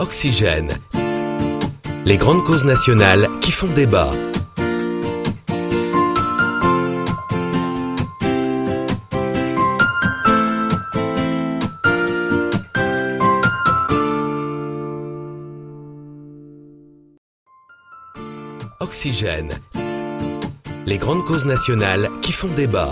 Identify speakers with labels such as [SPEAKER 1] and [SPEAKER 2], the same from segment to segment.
[SPEAKER 1] Oxygène. Les grandes causes nationales qui font débat. Oxygène. Les grandes causes nationales qui font débat.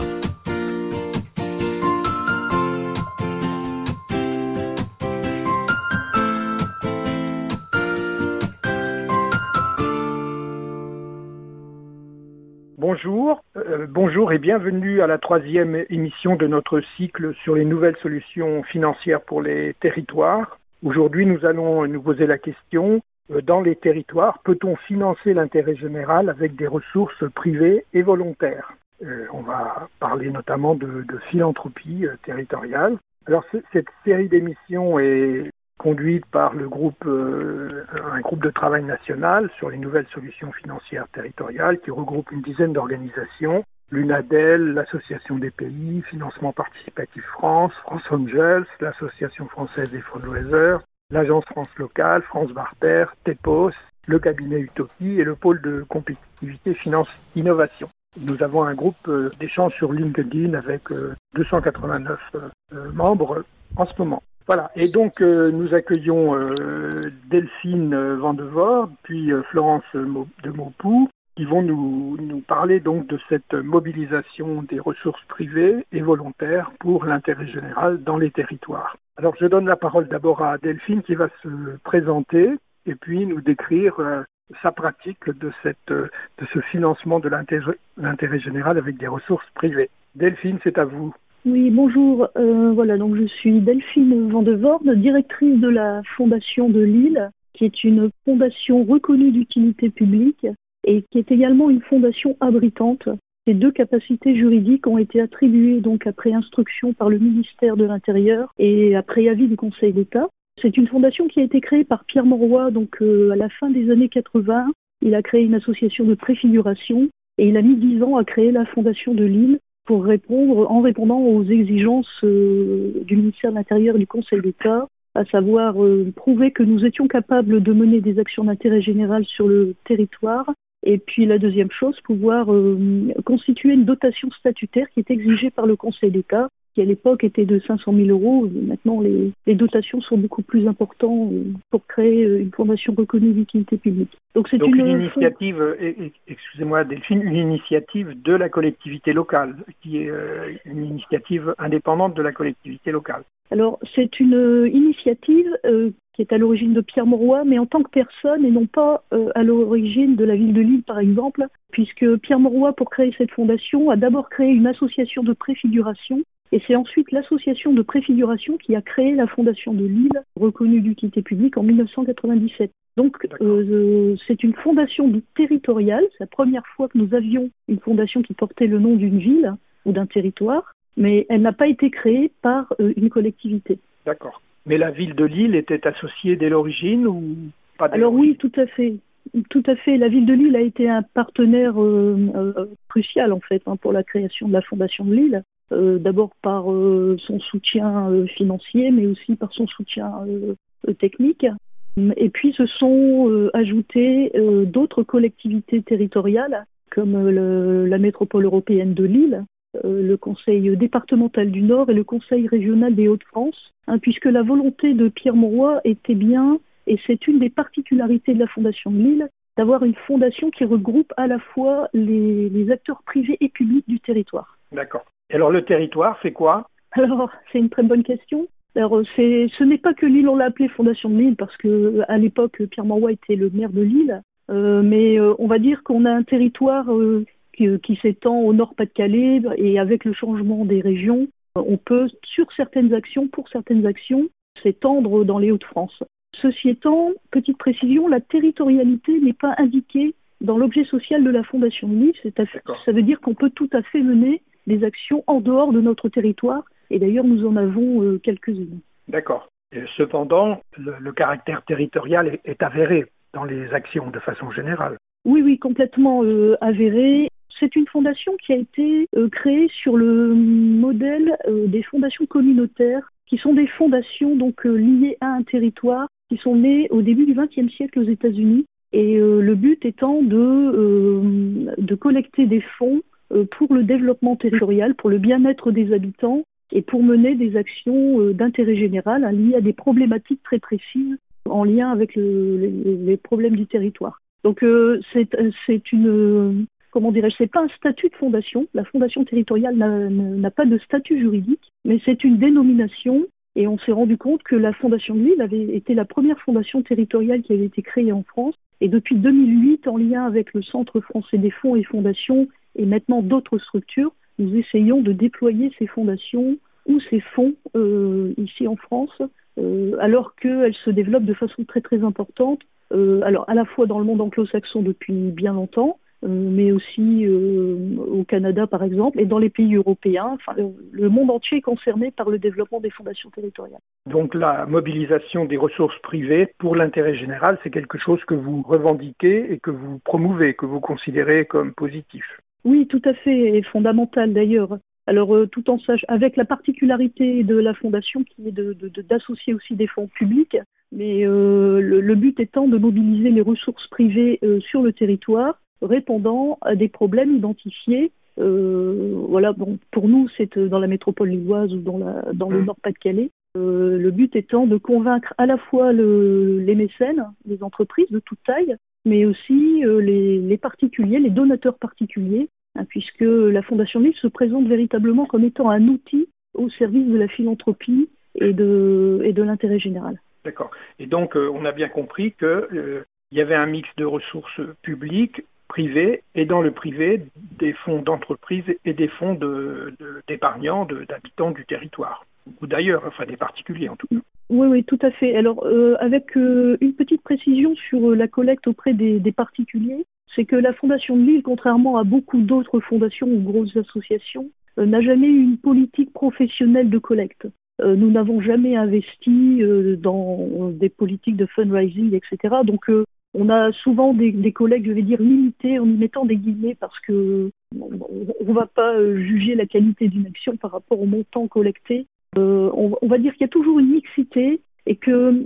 [SPEAKER 2] Bonjour et bienvenue à la 3e émission de notre cycle sur les nouvelles solutions financières pour les territoires. Aujourd'hui, nous allons nous poser la question, dans les territoires, peut-on financer l'intérêt général avec des ressources privées et volontaires ? On va parler notamment de philanthropie territoriale. Alors, cette série d'émissions est conduite par un groupe de travail national sur les nouvelles solutions financières territoriales qui regroupe une dizaine d'organisations, l'UNADEL, l'Association des pays, Financement Participatif France, France Angels, l'Association française des fundraisers, l'Agence France Locale, France Barter, TEPOS, le cabinet Utopie et le pôle de compétitivité finance innovation. Nous avons un groupe d'échange sur LinkedIn avec 289 membres en ce moment. Voilà, et donc nous accueillons Delphine Vandevorde, puis Florence de Maupoux, qui vont nous parler donc de cette mobilisation des ressources privées et volontaires pour l'intérêt général dans les territoires. Alors je donne la parole d'abord à Delphine qui va se présenter et puis nous décrire sa pratique de ce financement de l'intérêt général avec des ressources privées. Delphine, c'est à vous.
[SPEAKER 3] Oui, bonjour. Donc je suis Delphine Vandevorde, directrice de la Fondation de Lille, qui est une fondation reconnue d'utilité publique et qui est également une fondation abritante. Ces deux capacités juridiques ont été attribuées donc après instruction par le ministère de l'Intérieur et après avis du Conseil d'État. C'est une fondation qui a été créée par Pierre Mauroy, à la fin des années 80. Il a créé une association de préfiguration et il a mis 10 ans à créer la Fondation de Lille en répondant aux exigences du ministère de l'Intérieur et du Conseil d'État, à savoir prouver que nous étions capables de mener des actions d'intérêt général sur le territoire. Et puis la deuxième chose, pouvoir constituer une dotation statutaire qui est exigée par le Conseil d'État, qui à l'époque était de 500 000 €. Maintenant, les dotations sont beaucoup plus importantes pour créer une fondation reconnue d'utilité publique. Donc une
[SPEAKER 2] initiative, excusez-moi Delphine, une initiative de la collectivité locale, qui est une initiative indépendante de la collectivité locale.
[SPEAKER 3] Alors, c'est une initiative qui est à l'origine de Pierre Mauroy, mais en tant que personne et non pas à l'origine de la ville de Lille, par exemple, puisque Pierre Mauroy, pour créer cette fondation, a d'abord créé une association de préfiguration. Et c'est ensuite l'association de préfiguration qui a créé la Fondation de Lille, reconnue d'utilité publique en 1997. Donc c'est une fondation territoriale, c'est la première fois que nous avions une fondation qui portait le nom d'une ville ou d'un territoire, mais elle n'a pas été créée par une collectivité.
[SPEAKER 2] D'accord. Mais la ville de Lille était associée dès l'origine ou pas dès
[SPEAKER 3] Alors
[SPEAKER 2] l'origine?
[SPEAKER 3] Oui, tout à fait. Tout à fait. La ville de Lille a été un partenaire crucial en fait pour la création de la Fondation de Lille. D'abord par son soutien financier, mais aussi par son soutien technique. Et puis se sont ajoutées d'autres collectivités territoriales, comme la métropole européenne de Lille, le conseil départemental du Nord et le conseil régional des Hauts-de-France, puisque la volonté de Pierre Mauroy était bien, et c'est une des particularités de la Fondation de Lille, d'avoir une fondation qui regroupe à la fois les acteurs privés et publics du territoire.
[SPEAKER 2] D'accord. Alors le territoire, c'est quoi ?
[SPEAKER 3] Alors, c'est une très bonne question. Alors, ce n'est pas que Lille, on l'a appelé Fondation de Lille, parce que à l'époque, Pierre Mauroy était le maire de Lille. Mais on va dire qu'on a un territoire qui s'étend au Nord-Pas-de-Calais, et avec le changement des régions, on peut, pour certaines actions, s'étendre dans les Hauts-de-France. Ceci étant, petite précision, la territorialité n'est pas indiquée dans l'objet social de la Fondation de Lille. Ça veut dire qu'on peut tout à fait mener des actions en dehors de notre territoire, et d'ailleurs nous en avons quelques-unes.
[SPEAKER 2] D'accord. Cependant, le caractère territorial est avéré dans les actions de façon générale.
[SPEAKER 3] Oui, complètement avéré. C'est une fondation qui a été créée sur le modèle des fondations communautaires qui sont des fondations donc liées à un territoire, qui sont nées au début du XXe siècle aux États-Unis. Et le but étant de collecter des fonds pour le développement territorial, pour le bien-être des habitants et pour mener des actions d'intérêt général liées à des problématiques très précises en lien avec les problèmes du territoire. Donc c'est une, comment dirais-je, c'est pas un statut de fondation. La fondation territoriale n'a pas de statut juridique, mais c'est une dénomination. Et on s'est rendu compte que la Fondation de Lille avait été la première fondation territoriale qui avait été créée en France. Et depuis 2008, en lien avec le Centre français des fonds et fondations et maintenant d'autres structures, nous essayons de déployer ces fondations ou ces fonds ici en France, alors qu'elles se développent de façon très très importante, alors à la fois dans le monde anglo-saxon depuis bien longtemps, mais aussi au Canada par exemple, et dans les pays européens. Enfin, le monde entier est concerné par le développement des fondations territoriales.
[SPEAKER 2] Donc la mobilisation des ressources privées pour l'intérêt général, c'est quelque chose que vous revendiquez et que vous promouvez, que vous considérez comme positif.
[SPEAKER 3] Oui, tout à fait, et fondamental d'ailleurs. Alors tout en avec la particularité de la fondation qui est d'associer aussi des fonds publics, mais le but étant de mobiliser les ressources privées sur le territoire, répondant à des problèmes identifiés. Voilà, bon, pour nous, c'est dans la métropole lilloise ou dans le Nord-Pas-de-Calais. Le but étant de convaincre à la fois les mécènes, les entreprises de toute taille, mais aussi les particuliers, les donateurs particuliers, puisque la Fondation Lille se présente véritablement comme étant un outil au service de la philanthropie et de l'intérêt général.
[SPEAKER 2] D'accord. Et donc, on a bien compris qu'il y avait un mix de ressources publiques, privées, et dans le privé, des fonds d'entreprise et des fonds d'épargnants, d'habitants du territoire, ou d'ailleurs, enfin des particuliers en tout cas.
[SPEAKER 3] Oui, tout à fait. Alors, avec une petite précision sur la collecte auprès des particuliers, c'est que la Fondation de Lille, contrairement à beaucoup d'autres fondations ou grosses associations, n'a jamais eu une politique professionnelle de collecte. Nous n'avons jamais investi dans des politiques de fundraising, etc. Donc, on a souvent des collectes, je vais dire, limitées, en y mettant des guillemets, parce que on ne va pas juger la qualité d'une action par rapport au montant collecté. On va dire qu'il y a toujours une mixité et que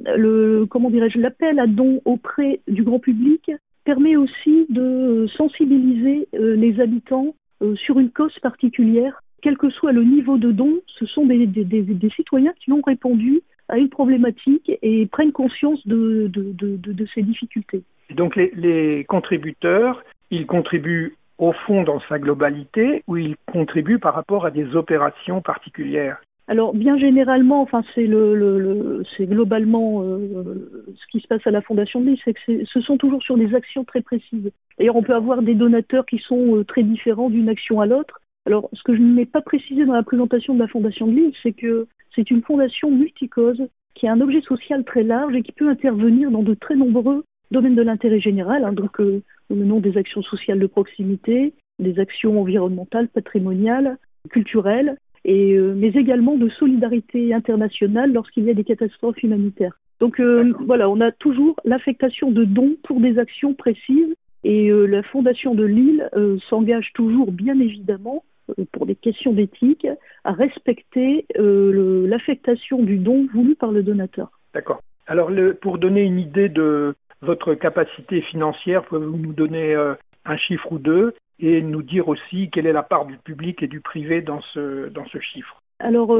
[SPEAKER 3] l'appel à dons auprès du grand public permet aussi de sensibiliser les habitants sur une cause particulière. Quel que soit le niveau de don, ce sont des citoyens qui ont répondu à une problématique et prennent conscience de ces difficultés.
[SPEAKER 2] Et donc les contributeurs, ils contribuent au fond dans sa globalité ou ils contribuent par rapport à des opérations particulières?
[SPEAKER 3] Alors bien généralement, enfin c'est c'est globalement ce qui se passe à la Fondation de Lille, c'est que ce sont toujours sur des actions très précises. D'ailleurs, on peut avoir des donateurs qui sont très différents d'une action à l'autre. Alors, ce que je n'ai pas précisé dans la présentation de la Fondation de Lille, c'est que c'est une fondation multicause qui a un objet social très large et qui peut intervenir dans de très nombreux domaines de l'intérêt général. Donc, nous menons des actions sociales de proximité, des actions environnementales, patrimoniales, culturelles, mais également de solidarité internationale lorsqu'il y a des catastrophes humanitaires. Donc, voilà, on a toujours l'affectation de dons pour des actions précises et la Fondation de Lille s'engage toujours, bien évidemment, pour des questions d'éthique, à respecter l'affectation du don voulu par le donateur.
[SPEAKER 2] D'accord. Alors, pour donner une idée de votre capacité financière, pouvez-vous nous donner un chiffre ou deux et nous dire aussi quelle est la part du public et du privé dans ce chiffre?
[SPEAKER 3] Alors,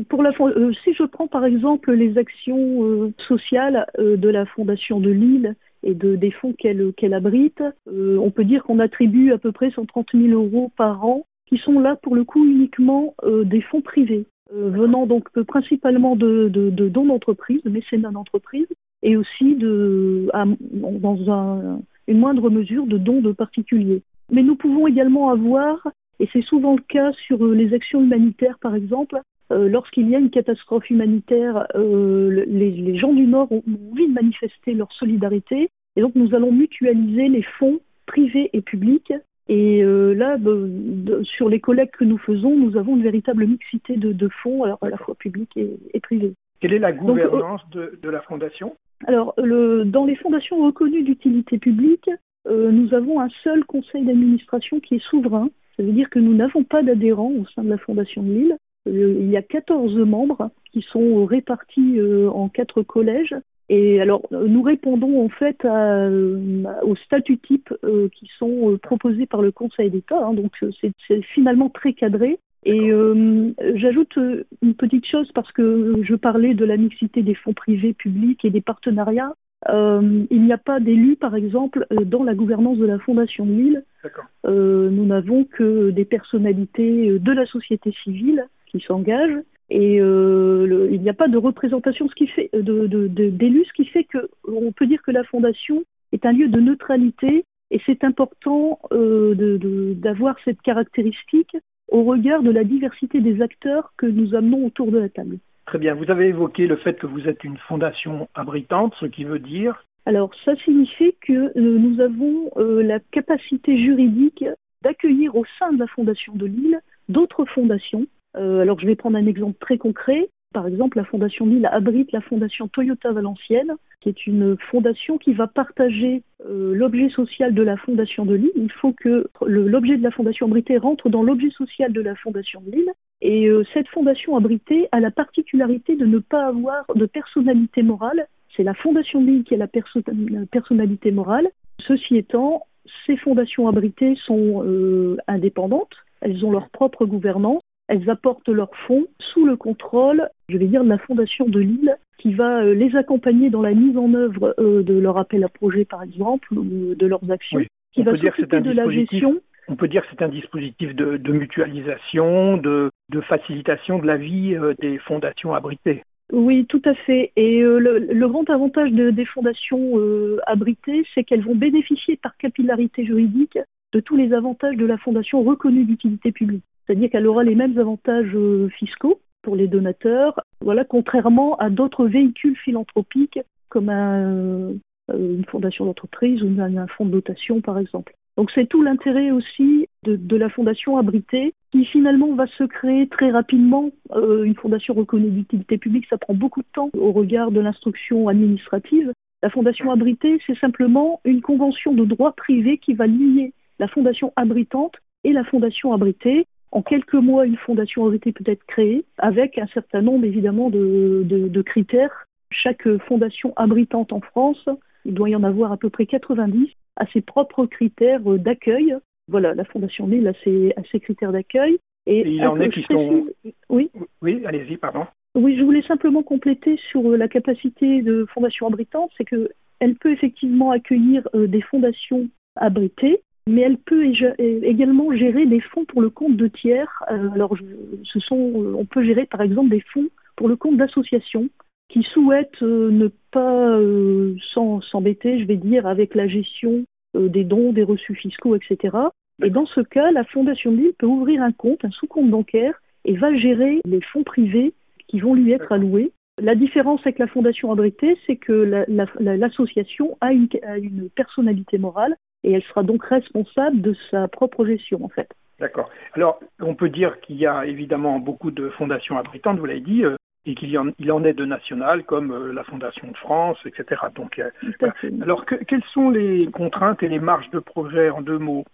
[SPEAKER 3] si je prends par exemple les actions sociales de la Fondation de Lille et des fonds qu'elle abrite, on peut dire qu'on attribue à peu près 130 000 € par an, qui sont là pour le coup uniquement des fonds privés, venant donc principalement de dons d'entreprises, de mécénat d'entreprises, et aussi dans une moindre mesure de dons de particuliers. Mais nous pouvons également avoir, et c'est souvent le cas sur les actions humanitaires par exemple, lorsqu'il y a une catastrophe humanitaire, les gens du Nord ont envie de manifester leur solidarité, et donc nous allons mutualiser les fonds privés et publics. Et là, sur les collectes que nous faisons, nous avons une véritable mixité de fonds, alors à la fois publics et privés.
[SPEAKER 2] Quelle est la gouvernance de la Fondation? Alors,
[SPEAKER 3] dans les fondations reconnues d'utilité publique, nous avons un seul conseil d'administration qui est souverain. Ça veut dire que nous n'avons pas d'adhérents au sein de la Fondation de Lille. Il y a 14 membres qui sont répartis en 4 collèges. Et alors, nous répondons en fait aux statuts types qui sont proposés par le Conseil d'État. Donc, c'est finalement très cadré. Et j'ajoute une petite chose parce que je parlais de la mixité des fonds privés, publics et des partenariats. Il n'y a pas d'élus, par exemple, dans la gouvernance de la Fondation de Lille. Nous n'avons que des personnalités de la société civile qui s'engagent. Et il n'y a pas de représentation d'élus, ce qui fait qu'on peut dire que la Fondation est un lieu de neutralité et c'est important d'avoir cette caractéristique au regard de la diversité des acteurs que nous amenons autour de la table.
[SPEAKER 2] Très bien. Vous avez évoqué le fait que vous êtes une fondation abritante, ce qui veut dire...
[SPEAKER 3] Alors, ça signifie que nous avons la capacité juridique d'accueillir au sein de la Fondation de Lille d'autres fondations. Alors, je vais prendre un exemple très concret. Par exemple, la Fondation Lille abrite la Fondation Toyota Valenciennes, qui est une fondation qui va partager l'objet social de la Fondation de Lille. Il faut que l'objet de la Fondation abritée rentre dans l'objet social de la Fondation de Lille. Et cette fondation abritée a la particularité de ne pas avoir de personnalité morale. C'est la Fondation de Lille qui a la personnalité morale. Ceci étant, ces fondations abritées sont indépendantes. Elles ont leur propre gouvernance. Elles apportent leurs fonds sous le contrôle, je vais dire, de la Fondation de Lille, qui va les accompagner dans la mise en œuvre de leur appel à projet, par exemple, ou de leurs actions, qui va s'occuper de la gestion.
[SPEAKER 2] On peut dire que c'est un dispositif de mutualisation, de facilitation de la vie des fondations abritées.
[SPEAKER 3] Oui, tout à fait. Et le grand avantage des fondations abritées, c'est qu'elles vont bénéficier par capillarité juridique de tous les avantages de la fondation reconnue d'utilité publique. C'est-à-dire qu'elle aura les mêmes avantages fiscaux pour les donateurs, contrairement à d'autres véhicules philanthropiques comme une fondation d'entreprise ou un fonds de dotation, par exemple. Donc c'est tout l'intérêt aussi de la fondation abritée, qui finalement va se créer très rapidement. Une fondation reconnue d'utilité publique, ça prend beaucoup de temps au regard de l'instruction administrative. La fondation abritée, c'est simplement une convention de droit privé qui va lier la fondation abritante et la fondation abritée. En quelques mois, une fondation abritée peut être créée avec un certain nombre, évidemment, de critères. Chaque fondation abritante en France, il doit y en avoir à peu près 90, a ses propres critères d'accueil. Voilà, la Fondation Lille a ses critères d'accueil.
[SPEAKER 2] Et il en est qui sont...
[SPEAKER 3] Oui,
[SPEAKER 2] allez-y, pardon.
[SPEAKER 3] Oui, je voulais simplement compléter sur la capacité de fondation abritante, c'est qu'elle peut effectivement accueillir des fondations abritées, mais elle peut également gérer des fonds pour le compte de tiers. On peut gérer par exemple des fonds pour le compte d'associations qui souhaitent ne pas s'embêter, je vais dire, avec la gestion des dons, des reçus fiscaux, etc. Et dans ce cas, la Fondation de Lille peut ouvrir un sous-compte bancaire, et va gérer les fonds privés qui vont lui être alloués. La différence avec la fondation abritée, c'est que l'association a une personnalité morale, et elle sera donc responsable de sa propre gestion, en fait.
[SPEAKER 2] D'accord. Alors, on peut dire qu'il y a évidemment beaucoup de fondations abritantes, vous l'avez dit, et qu'il en est de nationales, comme la Fondation de France, etc. Donc, alors, quelles sont les contraintes et les marges de progrès, en 2 mots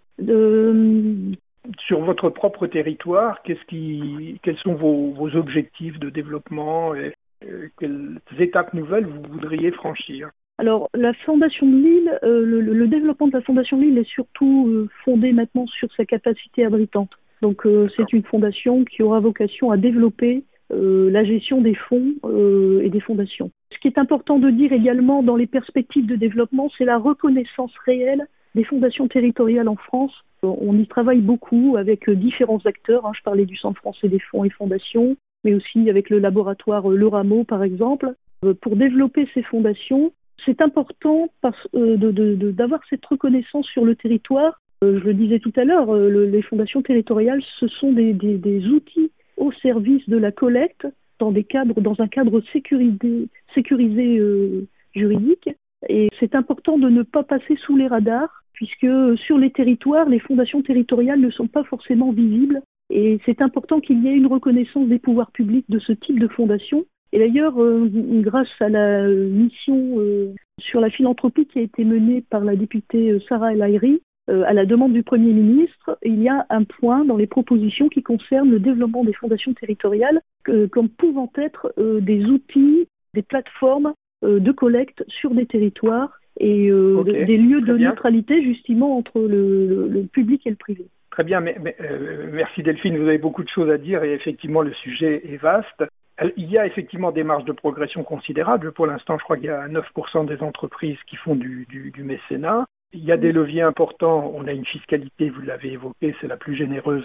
[SPEAKER 2] sur votre propre territoire? Quels sont vos objectifs de développement et quelles étapes nouvelles vous voudriez franchir?
[SPEAKER 3] Alors, la Fondation de Lille, le développement de la Fondation de Lille est surtout fondé maintenant sur sa capacité abritante. Donc, c'est une fondation qui aura vocation à développer la gestion des fonds et des fondations. Ce qui est important de dire également dans les perspectives de développement, c'est la reconnaissance réelle des fondations territoriales en France. On y travaille beaucoup avec différents acteurs. Je parlais du Centre français des fonds et fondations, mais aussi avec le laboratoire Le Rameau, par exemple. Pour développer ces fondations, c'est important d'avoir cette reconnaissance sur le territoire. Je le disais tout à l'heure, les fondations territoriales, ce sont des outils au service de la collecte dans un cadre sécurisé juridique. Et c'est important de ne pas passer sous les radars, puisque sur les territoires, les fondations territoriales ne sont pas forcément visibles. Et c'est important qu'il y ait une reconnaissance des pouvoirs publics de ce type de fondation. Et d'ailleurs, grâce à la mission sur la philanthropie qui a été menée par la députée Sarah El Haïry, à la demande du Premier ministre, il y a un point dans les propositions qui concerne le développement des fondations territoriales comme pouvant être des outils, des plateformes de collecte sur des territoires et des lieux de neutralité justement entre le public et le privé.
[SPEAKER 2] Très bien, merci Delphine, vous avez beaucoup de choses à dire et effectivement le sujet est vaste. Il y a effectivement des marges de progression considérables. Pour l'instant, je crois qu'il y a 9% des entreprises qui font du mécénat. Il y a des leviers importants. On a une fiscalité, vous l'avez évoqué, c'est la plus généreuse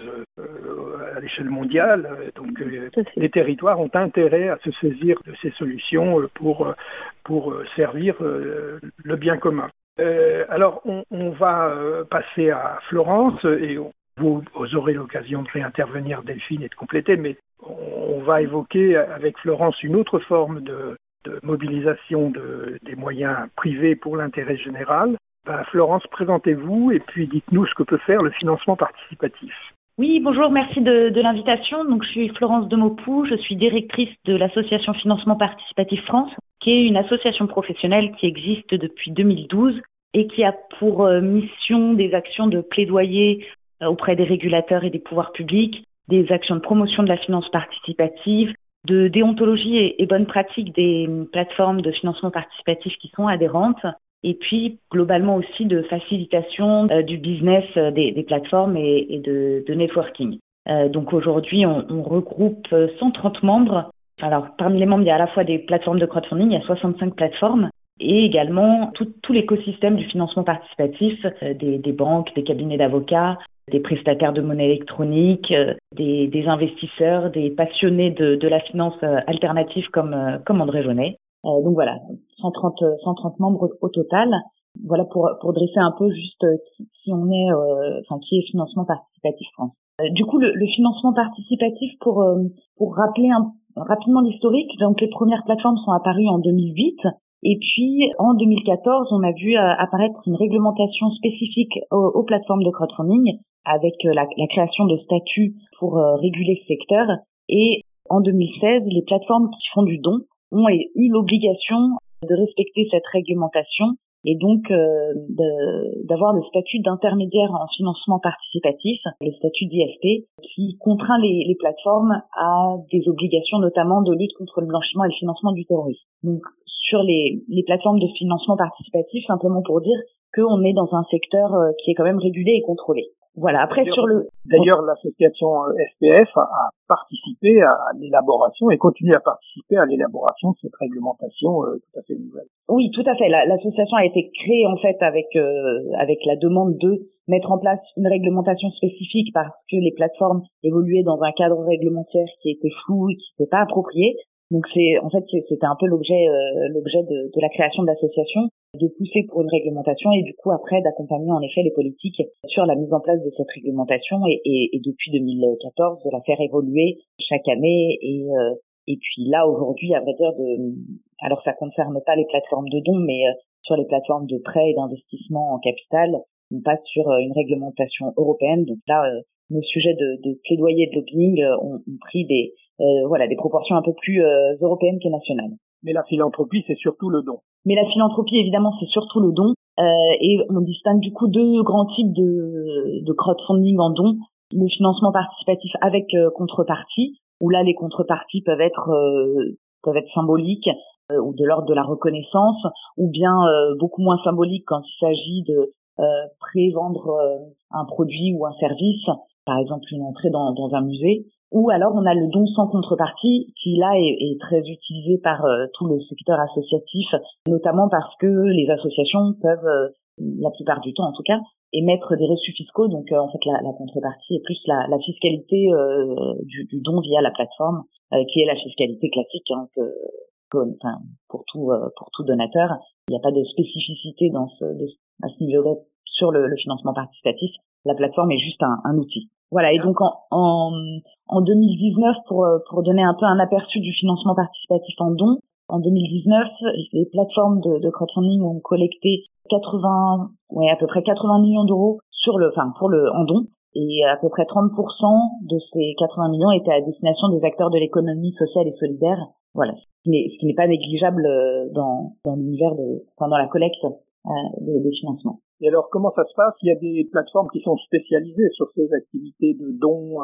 [SPEAKER 2] à l'échelle mondiale. Donc, les territoires ont intérêt à se saisir de ces solutions pour servir le bien commun. Alors, on va passer à Florence et vous aurez l'occasion de réintervenir, Delphine, et de compléter, mais on va évoquer avec Florence une autre forme de mobilisation des moyens privés pour l'intérêt général. Florence, présentez-vous et puis dites-nous ce que peut faire le financement participatif.
[SPEAKER 4] Oui, bonjour, merci de l'invitation. Donc, je suis Florence Demaupoux, je suis directrice de l'association Financement Participatif France, qui est une association professionnelle qui existe depuis 2012 et qui a pour mission des actions de plaidoyer auprès des régulateurs et des pouvoirs publics, des actions de promotion de la finance participative, de déontologie et bonnes pratiques des plateformes de financement participatif qui sont adhérentes, et puis globalement aussi de facilitation du business des plateformes et de networking. Donc aujourd'hui, on regroupe 130 membres. Alors parmi les membres, il y a à la fois des plateformes de crowdfunding, il y a 65 plateformes, et également tout l'écosystème du financement participatif, des banques, des cabinets d'avocats, des prestataires de monnaie électronique, des investisseurs, des passionnés de la finance alternative comme André Jaunet. Donc voilà, 130 membres au total. Voilà pour dresser un peu juste qui est Financement Participatif France. Du coup, le financement participatif, pour rappeler rapidement l'historique, donc les premières plateformes sont apparues en 2008. Et puis, en 2014, on a vu apparaître une réglementation spécifique aux plateformes de crowdfunding avec la création de statuts pour réguler ce secteur. Et en 2016, les plateformes qui font du don ont eu l'obligation de respecter cette réglementation et donc d'avoir le statut d'intermédiaire en financement participatif, le statut d'IFP, qui contraint les plateformes à des obligations notamment de lutte contre le blanchiment et le financement du terrorisme. Donc sur les plateformes de financement participatif, simplement pour dire qu'on est dans un secteur qui est quand même régulé et contrôlé. Voilà. Après,
[SPEAKER 2] D'ailleurs, l'association SPF a participé à l'élaboration et continue à participer à l'élaboration de cette réglementation tout à fait nouvelle.
[SPEAKER 4] Oui, tout à fait. L'association a été créée en fait avec la demande de mettre en place une réglementation spécifique parce que les plateformes évoluaient dans un cadre réglementaire qui était flou et qui n'était pas approprié. Donc c'était un peu l'objet de la création de l'association, de pousser pour une réglementation et du coup après d'accompagner en effet les politiques sur la mise en place de cette réglementation et depuis 2014 de la faire évoluer chaque année et puis là aujourd'hui à vrai dire alors ça concerne pas les plateformes de dons mais sur les plateformes de prêt et d'investissement en capital on passe sur une réglementation européenne. Donc là nos sujets de plaidoyer et de lobbying ont pris des proportions un peu plus européennes que nationales.
[SPEAKER 2] Mais la philanthropie, c'est surtout le don.
[SPEAKER 4] Mais la philanthropie, évidemment, c'est surtout le don. Et on distingue du coup deux grands types de crowdfunding en don. Le financement participatif avec contrepartie, où là, les contreparties peuvent être symboliques ou de l'ordre de la reconnaissance, ou bien beaucoup moins symboliques quand il s'agit de pré-vendre un produit ou un service, par exemple une entrée dans un musée. Ou alors on a le don sans contrepartie qui là est très utilisé par tout le secteur associatif, notamment parce que les associations peuvent, la plupart du temps en tout cas, émettre des reçus fiscaux. Donc en fait la contrepartie est plus la fiscalité du don via la plateforme, qui est la fiscalité classique pour tout donateur. Il n'y a pas de spécificité à ce niveau-là sur le financement participatif. La plateforme est juste un outil. Voilà, et donc en 2019, pour donner un peu un aperçu du financement participatif en don, en 2019, les plateformes de crowdfunding ont collecté à peu près 80 millions d'euros en don, et à peu près 30% de ces 80 millions étaient à destination des acteurs de l'économie sociale et solidaire. Voilà, ce qui n'est pas négligeable dans l'univers dans la collecte de financement.
[SPEAKER 2] Et alors, comment ça se passe? Il y a des plateformes qui sont spécialisées sur ces activités de dons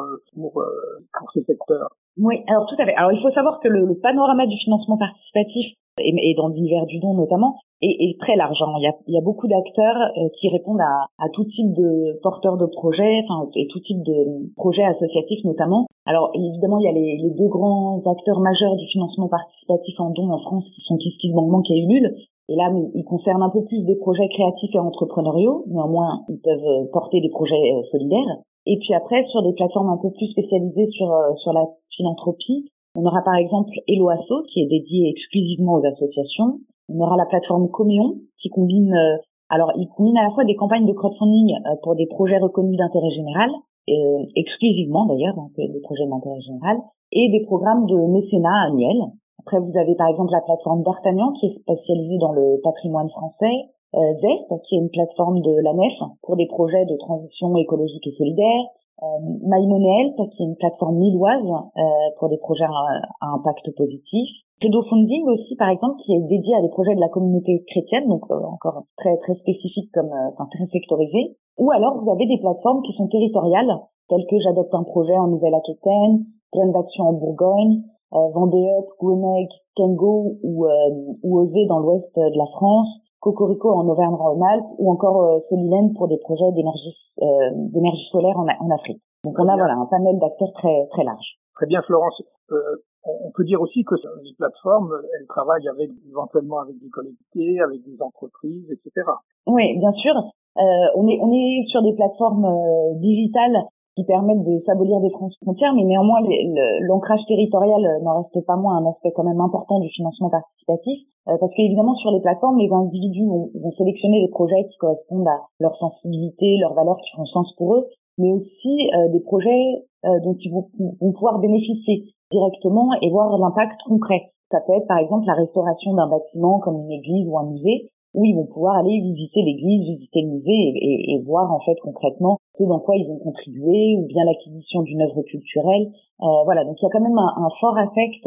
[SPEAKER 2] pour ce secteur.
[SPEAKER 4] Oui, alors tout à fait. Alors il faut savoir que le panorama du financement participatif, et dans l'univers du don notamment, est très large. Il y a beaucoup d'acteurs qui répondent à tout type de porteurs de projets, et tout type de projets associatifs notamment. Alors évidemment, il y a les deux grands acteurs majeurs du financement participatif en don en France qui sont KissKissBankBank et Ulule. Et là, ils concernent un peu plus des projets créatifs et entrepreneuriaux. Néanmoins, ils peuvent porter des projets solidaires. Et puis après, sur des plateformes un peu plus spécialisées sur la philanthropie, on aura par exemple Hello Asso, qui est dédié exclusivement aux associations. On aura la plateforme Coméon, qui combine à la fois des campagnes de crowdfunding pour des projets reconnus d'intérêt général, exclusivement d'ailleurs, donc des projets d'intérêt général, et des programmes de mécénat annuels. Après, vous avez par exemple la plateforme D'Artagnan, qui est spécialisée dans le patrimoine français, Zest, qui est une plateforme de la NEF pour des projets de transition écologique et solidaire, MyMoneyHelp, qui est une plateforme lilloise pour des projets à impact positif, Crowdfunding aussi, par exemple, qui est dédié à des projets de la communauté chrétienne, donc encore très très spécifique très sectorisé. Ou alors vous avez des plateformes qui sont territoriales, telles que J'adopte un projet en Nouvelle-Aquitaine, Graines d'Action en Bourgogne, Vendée Up, Gweneg, Kengo ou Osez dans l'ouest de la France, Cocorico en Auvergne-Rhône-Alpes ou encore Solilène pour des projets d'énergie solaire en Afrique. Donc on a un panel d'acteurs très très large.
[SPEAKER 2] Très bien, Florence. On peut dire aussi que les plateformes, elles travaillent éventuellement avec des collectivités, avec des entreprises, etc.
[SPEAKER 4] Oui, bien sûr. On est sur des plateformes digitales qui permettent de s'abolir des frontières, mais néanmoins l'ancrage territorial n'en reste pas moins un aspect quand même important du financement participatif, parce qu'évidemment sur les plateformes, les individus vont sélectionner les projets qui correspondent à leur sensibilité, leurs valeurs qui font sens pour eux, mais aussi des projets dont ils vont pouvoir bénéficier directement et voir l'impact concret. Ça peut être par exemple la restauration d'un bâtiment comme une église ou un musée, où ils vont pouvoir aller visiter l'église, visiter le musée et voir en fait concrètement ce dans quoi ils ont contribué, ou bien l'acquisition d'une œuvre culturelle. Donc il y a quand même un fort affect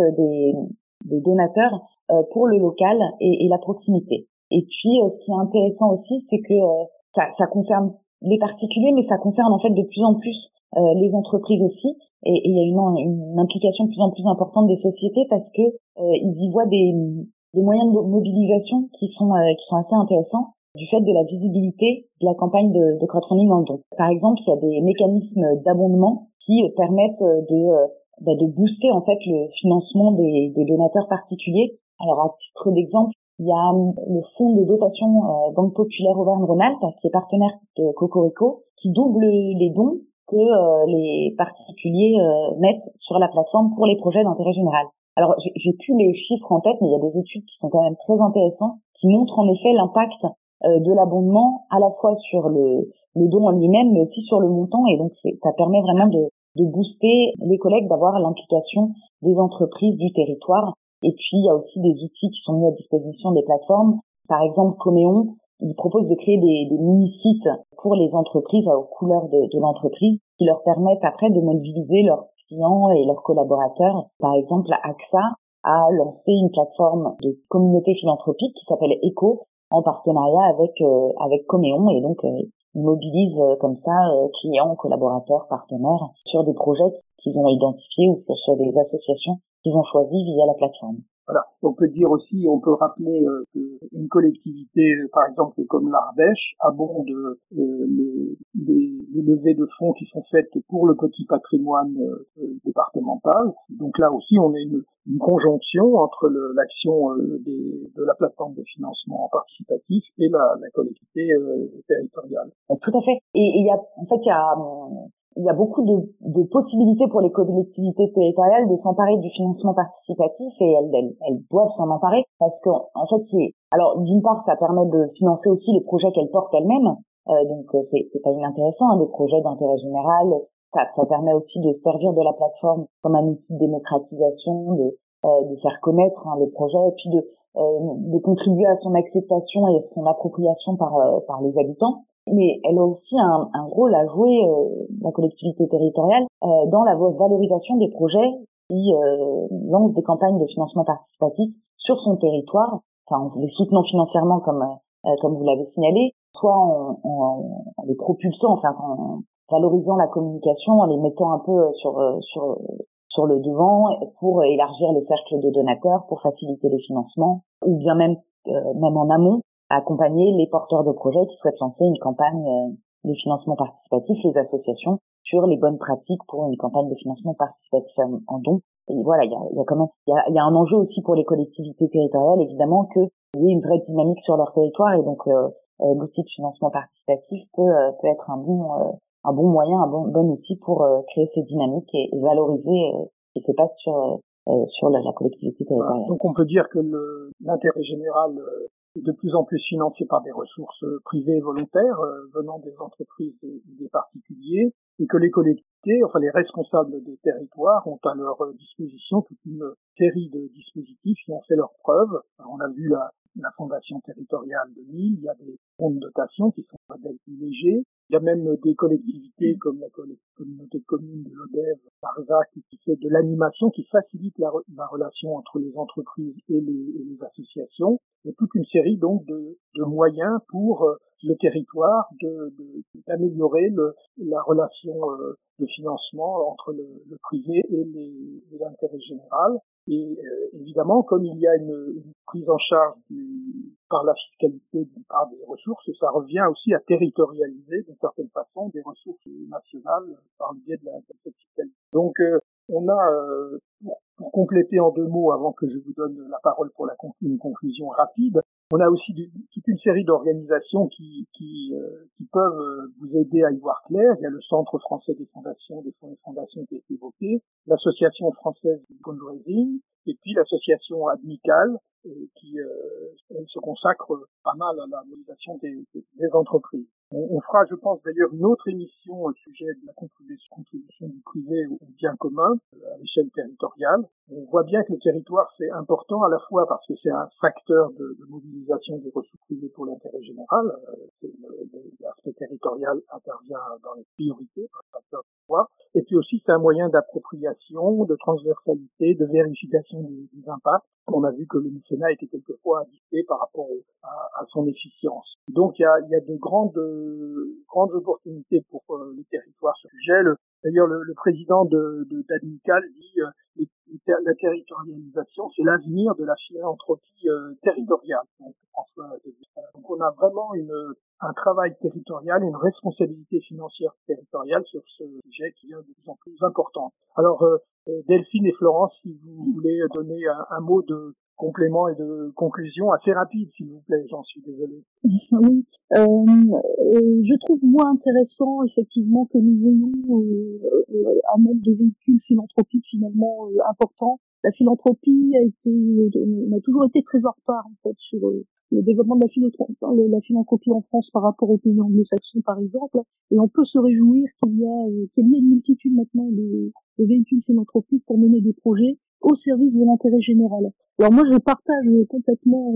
[SPEAKER 4] des donateurs pour le local et la proximité. Et puis ce qui est intéressant aussi, c'est que ça concerne les particuliers, mais ça concerne en fait de plus en plus les entreprises aussi. Et il y a une implication de plus en plus importante des sociétés parce que ils y voient des moyens de mobilisation qui sont assez intéressants du fait de la visibilité de la campagne de crowdfunding en don. Par exemple, il y a des mécanismes d'abondement qui permettent de booster en fait le financement des donateurs particuliers. Alors à titre d'exemple, il y a le fonds de dotation Banque Populaire Auvergne-Rhône-Alpes qui est partenaire de Cocorico, qui double les dons que les particuliers mettent sur la plateforme pour les projets d'intérêt général. Alors, j'ai plus les chiffres en tête, mais il y a des études qui sont quand même très intéressantes, qui montrent en effet l'impact de l'abondement à la fois sur le don en lui-même, mais aussi sur le montant. Et donc, ça permet vraiment de booster les collègues, d'avoir l'implication des entreprises du territoire. Et puis, il y a aussi des outils qui sont mis à disposition des plateformes. Par exemple, Coméon, il propose de créer des mini-sites pour les entreprises aux couleurs de l'entreprise, qui leur permettent après de mobiliser leurs clients et leurs collaborateurs. Par exemple, AXA a lancé une plateforme de communauté philanthropique qui s'appelle ECO en partenariat avec Coméon, et donc ils mobilisent comme ça clients, collaborateurs, partenaires sur des projets qu'ils ont identifiés ou sur des associations qu'ils ont choisies via la plateforme.
[SPEAKER 2] Voilà. On peut dire aussi, on peut rappeler qu'une collectivité, par exemple comme l'Ardèche, abonde les levées de fonds qui sont faites pour le petit patrimoine départemental. Donc là aussi, on a une conjonction entre l'action de la plateforme de financement participatif et la collectivité territoriale.
[SPEAKER 4] Tout à fait. Et il y a beaucoup de possibilités pour les collectivités territoriales de s'emparer du financement participatif, et elles doivent s'en emparer parce que en fait alors d'une part ça permet de financer aussi les projets qu'elles portent elles-mêmes, donc c'est pas inintéressant, des projets d'intérêt général. Ça permet aussi de servir de la plateforme comme un outil de démocratisation, de faire connaître le projet, et puis de contribuer à son acceptation et son appropriation par les habitants. Mais elle a aussi un rôle à jouer, la collectivité territoriale, dans la valorisation des projets qui lancent des campagnes de financement participatif sur son territoire, en les soutenant financièrement comme comme vous l'avez signalé, soit en les propulsant, enfin en valorisant la communication, en les mettant un peu sur le devant pour élargir le cercle de donateurs, pour faciliter les financements, ou bien même en amont, accompagner les porteurs de projets qui souhaitent lancer une campagne de financement participatif, les associations, sur les bonnes pratiques pour une campagne de financement participatif en don. Et voilà, il y a un enjeu aussi pour les collectivités territoriales, évidemment, qu'il y ait une vraie dynamique sur leur territoire, et donc l'outil de financement participatif peut être un bon moyen, un bon outil pour créer ces dynamiques et valoriser ce qui se passe sur la collectivité territoriale.
[SPEAKER 2] Voilà. Donc on peut dire que l'intérêt général est de plus en plus financé par des ressources privées et volontaires venant des entreprises et des particuliers, et que les collectivités, enfin les responsables des territoires, ont à leur disposition toute une série de dispositifs qui ont fait leurs preuves. Alors, on a vu la fondation territoriale de Lille, il y a des fonds de dotation qui sont modèles plus légers. Il y a même des collectivités comme la communauté de communes de l'Odève, Barzac, qui fait de l'animation, qui facilite la relation entre les entreprises et les associations. Il y a toute une série donc de moyens pour le territoire d'améliorer la relation de financement entre le privé et l'intérêt général. Et évidemment, comme il y a une prise en charge par la fiscalité par des ressources, ça revient aussi à territorialiser d'une certaine façon des ressources nationales par le biais de cette fiscalité. Donc on a, pour compléter en 2 mots avant que je vous donne la parole pour une conclusion rapide, on a aussi toute une série d'organisations qui peuvent vous aider à y voir clair. Il y a le Centre français des fondations, des fonds et fondations qui a été évoqué, l'Association française du fundraising, et puis l'association Admical, qui se consacre pas mal à la mobilisation des entreprises. On fera, je pense, d'ailleurs une autre émission au sujet de la contribution du privé au bien commun à l'échelle territoriale. On voit bien que le territoire, c'est important à la fois parce que c'est un facteur de mobilisation des ressources privées pour l'intérêt général. L'aspect territorial intervient dans les priorités, par le facteur de pouvoir. Et puis aussi, c'est un moyen d'appropriation, de transversalité, de vérification des impacts. On a vu que le mécénat était quelquefois indiqué par rapport à son efficience. Donc, il y a de grandes opportunités pour les territoires sur le sujet. D'ailleurs, le président d'Admical dit la territorialisation, c'est l'avenir de la philanthropie territoriale. Donc, donc, on a vraiment un travail territorial, une responsabilité financière territoriale sur ce sujet qui devient de plus en plus important. Alors, Delphine et Florence, si vous voulez donner un mot de complément et de conclusion assez rapide, s'il vous plaît, j'en suis désolé.
[SPEAKER 3] Oui, je trouve moins intéressant effectivement que nous ayons un nombre de véhicules philanthropiques finalement importants. La philanthropie on a toujours été très en retard en fait sur le développement de la philanthropie en France par rapport aux pays anglo-saxons par exemple, et on peut se réjouir qu'il y ait une multitude maintenant de véhicules philanthropiques pour mener des projets au service de l'intérêt général. Alors moi je partage complètement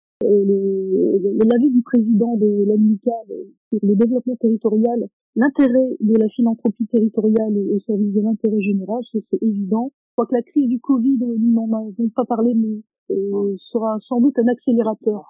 [SPEAKER 3] l'avis du président de l'AMICAL sur le développement territorial, l'intérêt de la philanthropie territoriale au service de l'intérêt général, c'est évident. Je crois que la crise du Covid, nous n'en avons pas parlé, mais sera sans doute un accélérateur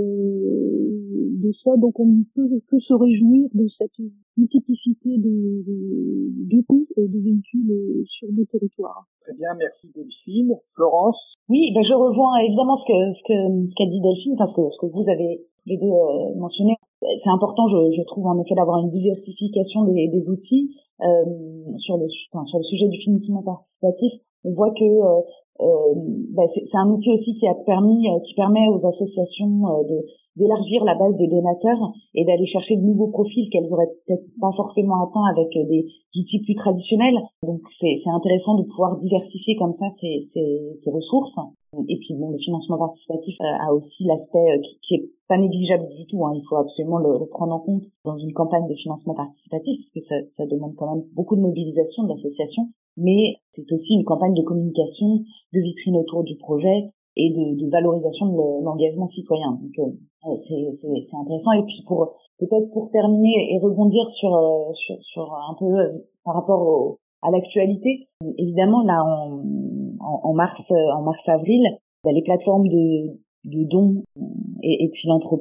[SPEAKER 3] de ça. Donc on ne peut que se réjouir de cette multiplicité de coûts et de véhicules sur nos territoires.
[SPEAKER 2] Très bien, merci Delphine. Florence?
[SPEAKER 4] Oui, je rejoins évidemment ce qu'a dit Delphine, parce que ce que vous avez les deux mentionné. C'est important, je trouve en effet, d'avoir une diversification des outils sur le sujet du financement participatif. On voit que c'est un outil aussi qui permet aux associations d'élargir la base des donateurs et d'aller chercher de nouveaux profils qu'elles auraient peut-être pas forcément atteints avec des outils plus traditionnels. Donc c'est intéressant de pouvoir diversifier comme ça ces ressources. Et puis le financement participatif a aussi l'aspect qui est pas négligeable du tout. Il faut absolument le prendre en compte dans une campagne de financement participatif, parce que ça demande quand même beaucoup de mobilisation de l'association. Mais c'est aussi une campagne de communication, de vitrine autour du projet et de valorisation de l'engagement citoyen. Donc c'est intéressant. Et puis peut-être pour terminer et rebondir sur un peu par rapport à l'actualité, évidemment là en mars-avril, les plateformes de dons et de philanthropie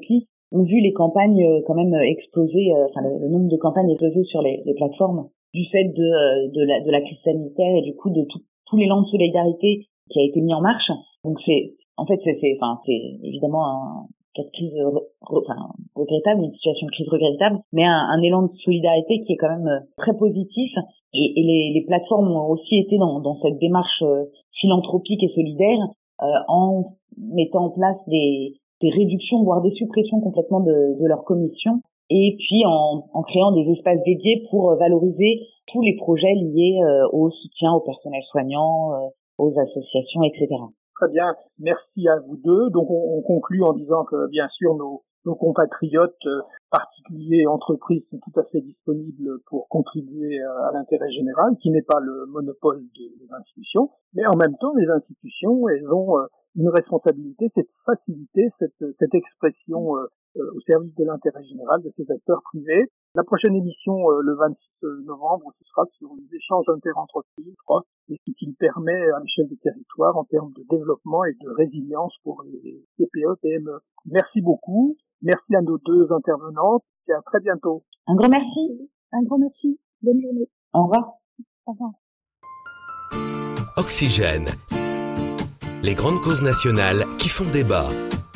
[SPEAKER 4] ont vu les campagnes quand même exploser, le nombre de campagnes exploser sur les plateformes du fait de la crise sanitaire et du coup de tout l'élan de solidarité qui a été mis en marche. Donc c'est évidemment un cas de crise regrettable, une situation de crise regrettable, mais un élan de solidarité qui est quand même très positif. Et les plateformes ont aussi été dans cette démarche philanthropique et solidaire en mettant en place des réductions, voire des suppressions complètement de leurs commissions, et puis en créant des espaces dédiés pour valoriser tous les projets liés au soutien au personnel soignant, aux associations, etc.
[SPEAKER 2] Très bien, merci à vous deux. Donc on conclut en disant que bien sûr nos compatriotes, particuliers et entreprises sont tout à fait disponibles pour contribuer à l'intérêt général, qui n'est pas le monopole des institutions, mais en même temps les institutions, elles ont une responsabilité, c'est de faciliter cette expression au service de l'intérêt général de ces acteurs privés. La prochaine émission, le 26 novembre, ce sera sur les échanges interentreprises et ce qu'il permet à l'échelle des territoires en termes de développement et de résilience pour les TPE, PME. Merci beaucoup. Merci à nos deux intervenantes et à très bientôt.
[SPEAKER 4] Un grand merci.
[SPEAKER 3] Un grand merci. Bonne journée.
[SPEAKER 4] Au revoir.
[SPEAKER 3] Au revoir.
[SPEAKER 1] Oxygène. Les grandes causes nationales qui font débat.